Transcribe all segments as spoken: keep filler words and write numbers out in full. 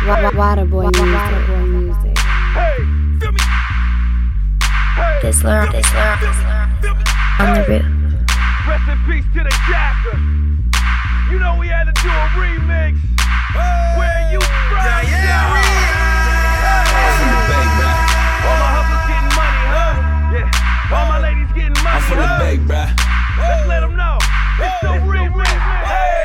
Waterboy music. Hey, feel me? Hey, This lure, this lure, on the roof. rest in peace to the Jacker. You know we had to do a remix. Where you from? Yeah, yeah, I'm from the Bay, bruh. All my hustlers getting money, huh? Yeah. All my ladies getting money, I'm from the huh? Bay, bruh. Let's let them know. It's the remix. Hey.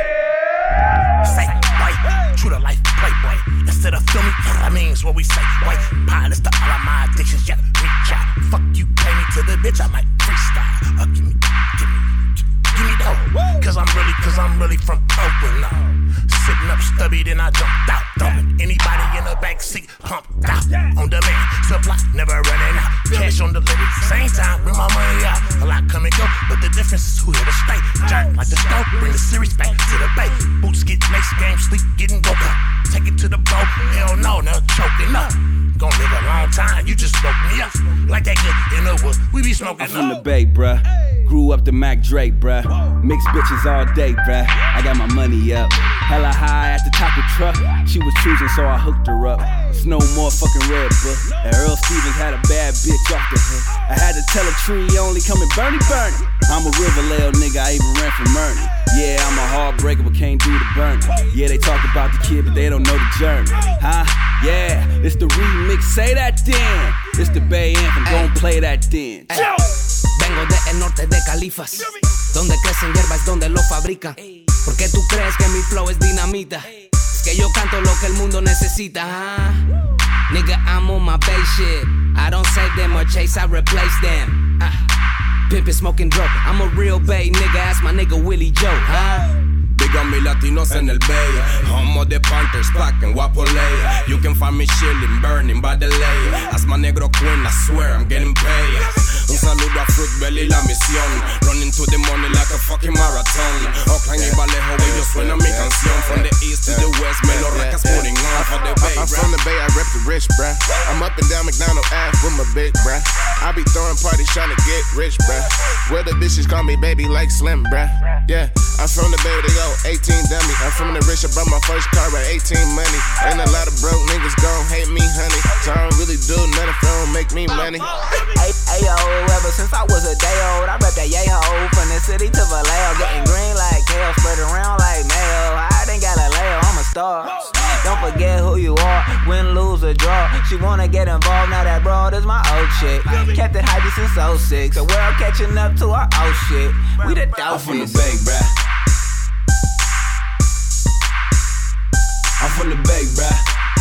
Say, white, true to life, playboy. Instead of filming, that means what we say. White, pilots to all of my addictions, yeah, reach out. Fuck you, pay me to the bitch, I might freestyle. Uh, give me, give me, give me dough. Cause I'm really, cause I'm really from Oakland now. Sitting up stubby, then I jumped out. Throwing anybody in the backseat, pumped out. On demand, supply, never running out. Cash on delivery, same time, bring my money out. A lot come and go, but the difference is who here to stay. Giant like the stove, bring the series back to the bay. Boots get next game, sleep getting woke up. Take it to the boat, hell no, now choking up. Gon' live a long time, you just broke me up. Like that good in the wood, we be smoking I'm from the Bay, bruh. Grew up to Mac Drake, bruh. Mixed bitches all day, bruh. I got my money up. Hella high at the taco truck. She was choosing, so I hooked her up. It's no more fucking Red Bull. And Earl Stevens had a bad bitch off the hook. I had to tell a tree only coming Bernie Bernie. I'm a Riverdale nigga, I even ran from Murray. Yeah, I'm a heartbreaker, but can't do the burning. Yeah, they talk about the kid, but they don't know the journey. Huh? Yeah, it's the remix, say that then. It's the Bay Anthem, gon' play that then. Ay. Vengo de el norte de Califas, donde crecen hierbas, donde lo fabrican. ¿Por qué tú crees que mi flow es dinamita? Es que yo canto lo que el mundo necesita, huh? Nigga, I'm on my base shit. I don't save them or chase, I replace them. uh. Pimpin' smoking dope, I'm a real Bay nigga, ask my nigga Willie Joe, huh? Big on me latinos en el Bay. Home of the Panthers, pack and Guapo lay. You can find me chillin', burning by the lay. As my negro queen, I swear I'm getting paid. Un saludo a Fruit Belly, la misión. Running to the money like a fucking marathon. Oakland y Vallejo, ellos suenan mi canción. From the east to the west, me lo recas putting on for the Bay. I'm from the Bay, I rep the rich, bruh. I'm up and down McDonald Ave with my big, bruh. I be throwing parties trying to get rich, bruh. Where the bitches call me baby like Slim, bruh. Yeah, I'm from the Bay, they go eighteen dummy. I'm from the rich, I bought my first car at eighteen money. Ain't a lot of broke niggas gon' hate me, honey. So I don't really do nothing if it don't make me money. Hey, hey, yo, ever since I was a day old, I rep that yay ho. From the city to Vallejo, getting green like kale, spread around like mayo. I didn't Galileo, I'm a star. Don't forget who you are, win, lose, or draw. She wanna get involved, now that broad is my old chick. Kept it hypey since oh six, the world catching up to our old shit. We the I'm from the dopest. Bay, bruh. I'm from the Bay, bruh.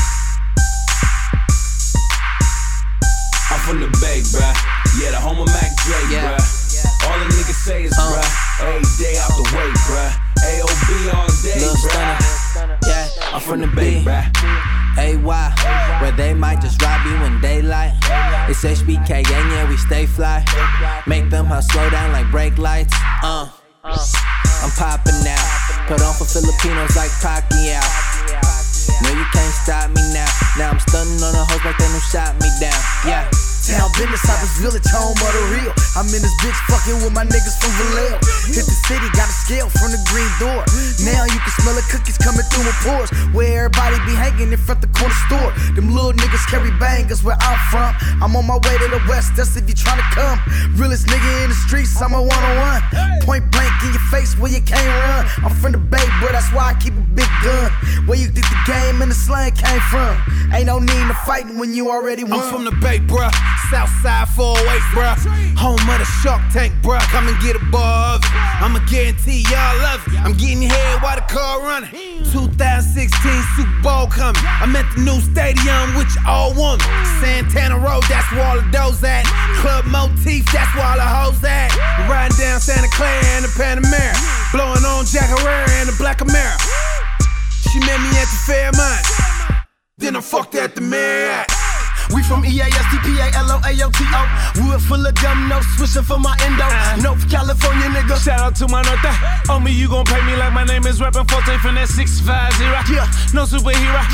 I'm from the Bay, bruh. Yeah, the home of Mac Drake, Yeah. bruh. All the niggas say is Uh. bruh. Every day out the way, bruh. A O B all day, Lil bruh. Stunner, yeah, I'm from the Bay, bruh. A Y, where they might just rob you in daylight. It's H B K, and yeah, we stay fly. Make them huh, slow down like brake lights. Uh, I'm popping now. Put on for Filipinos like Pacquiao. No, you can't stop me now. Now I'm stunning on the hoes like they done shot me down. Yeah. Town business, I was village, home of the real. I'm in this bitch fucking with my niggas from Vallejo. Hit the city, got a scale from the green door. Now you can smell the cookies coming through my pores. Where everybody be hanging in front the corner store. Them little niggas carry bangers where I'm from. I'm on my way to the west, that's if you tryna come. Realest nigga in the streets, I'm a one-on-one. Point blank in your face where you can't run. I'm from the Bay, bro, that's why I keep a big gun. Where you think the game and the slang came from? Ain't no need to fighting when you already won. I'm from the Bay, bruh. Southside four oh eight, bruh. Home of the Shark Tank, bruh. Come and get a bar of it. I'ma guarantee y'all love it. I'm getting your head while the car running. twenty sixteen Super Bowl coming. I'm at the new stadium with your old woman. Santana Road, that's where all the doors at. Club Motif, that's where all the hoes at. I'm riding down Santa Clara in the Panamera. Blowing on Jack Herrera in the Black Camaro. She met me at the Fairmont. Then I fucked at the Marriott. We from E A S T P A L O A O T O. Wood full of gum, no swishing for my endo. North California nigga. Shout out to my norte. On me, you gon' pay me like my name is rapping forte from that six five zero. Yeah, no superhero. Yeah,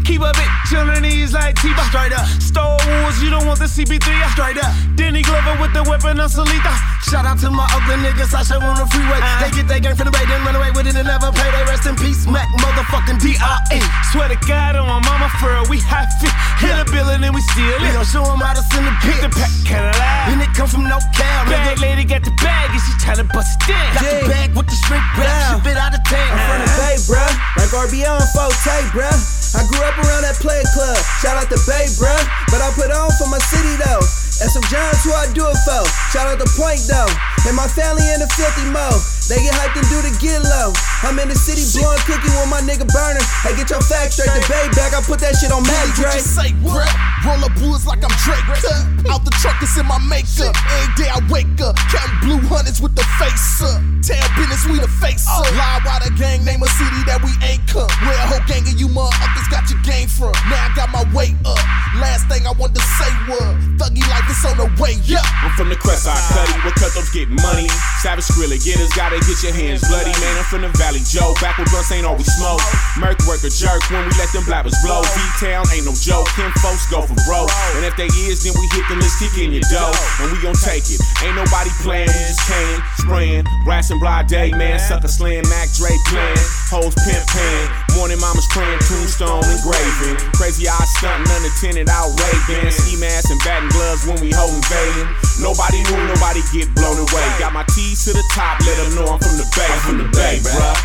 Keep a bitch on her knees like T-Bar. Straight up. Star Wars, you don't want the C P three. Straight up. Denny Glover with the weapon on Solita. Shout out to my Oakland niggas, I show on the freeway. Uh-huh. They get their gang from the bay, then run away with it and never pay. They rest in peace, Mac motherfucking D R E. Swear to God on my mama for real, we high fit. Hit a bill and then we steal We it. gon' show them how to send the Hit pit. the pack, Cadillac. And it come from no cow, Bag nigga. lady got the bag and she tryna bust it down. Got the bag with the shrink wrap, ship it out of town. I'm from the Bay, bruh, like R B O and Forte, bruh. I grew up around that play club, shout out to Bay, bruh. But I put on for my city though. And some Johns who I do it for. Shout out to Point though. And my family in the filthy mode. They get hyped and do the get low. I'm in the city blowing cookie with my nigga burner. Hey, get your facts straight. The Bay back, I put that shit on Mac Dre. What you say, bruh? Roll up woods like I'm Drake. Out the truck, it's in my makeup. Every day I wake up, counting blue hundreds with the face up. Tell business we the face up. Lie while the gang name a city that we ain't come. Where a whole gang of you motherfuckers got your game from. Now I got my weight up. Last thing I wanted to say was, Thuggy life is on the way up. I'm from the Crest Side Cuddy, where cutthroats getting money. Savage Skrilla getters, gotta get your hands bloody. Man, I'm from the Valley Joe, back with blunts ain't always smoke. Merc work a jerk when we let them blabbers blow. V-Town ain't no joke, them folks go for broke. And if they is, then we hit the list, kick in your dough. And we gon' take it, ain't nobody playing, we just can. Spraying, brass and blah day, man. Sucker slaying, Mac Dre playing. Hoes pimp pan, morning mamas praying, tombstone engraving. Crazy eyes stunting, unattended out raving. Ski masks and batting gloves when we holding invading. Nobody knew, nobody get blown away. Got my T's to the top, let them know I'm from the Bay. I'm from the Bay, bruh.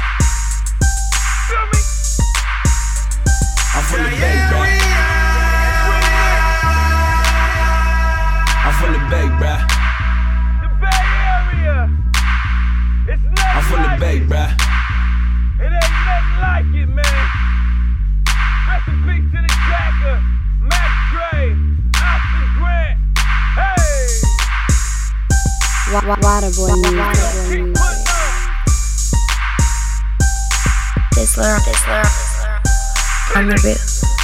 I'm from the Bay, bruh. I'm from the Bay, bruh. The Bay Area. It's nothing I'm from the like Bay, it. bruh. It ain't nothing like it, man. Rest in peace to the Jacker, Mac Dre, Austin Grant. Hey! Waterboy music. This love, this love, on the real.